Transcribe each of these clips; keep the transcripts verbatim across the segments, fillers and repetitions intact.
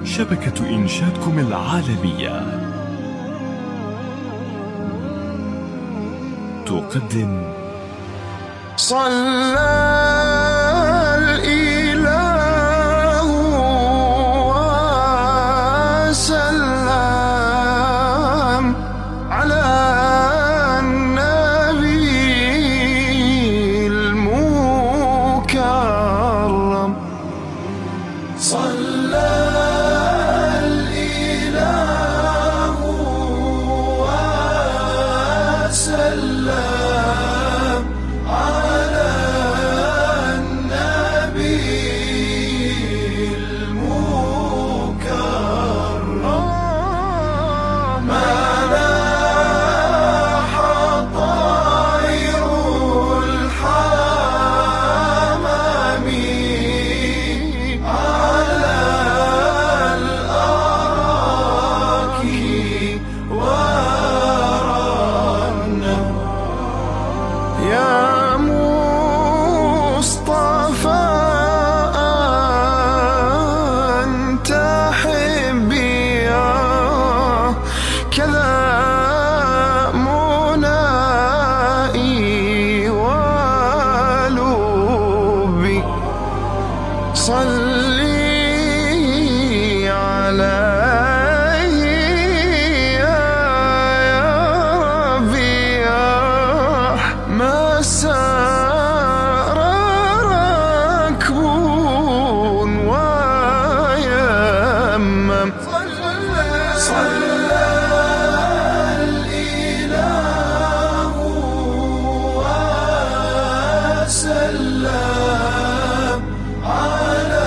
شبكة إنشادكم العالمية تقدم صلى الإله وسلم على النبي المكرم. صلى الإله وسلم على النبي المكرم. ما لاح طير الحمام على الأراك ورنم. يا مصطفى أنت حبي كذا منائي ولبي. صلي عليه يا ربي ما سار ركب ويمم. صلى الإله وسلم على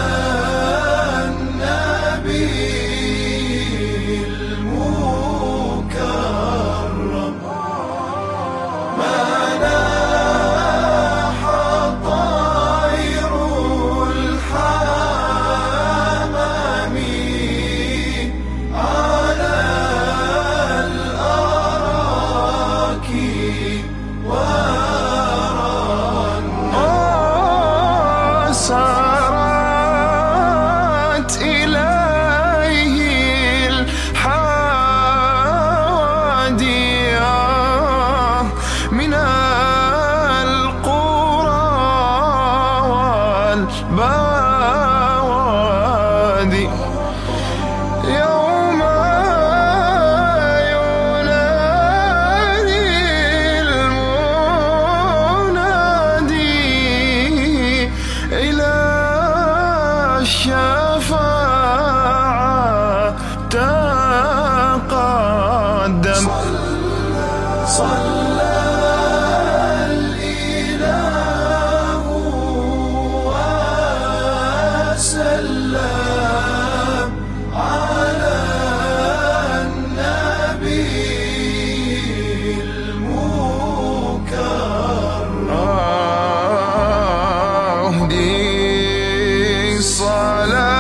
النبي المكرم. ما لاح طير الحمام على الأراك ورنم. سارت إليه الحوادي من القرى والبوادي. يوم ينادي المنادي إلى الشفاعة تقدم. صلى الإله وسلم على النبي المكرم. أهدي صلاة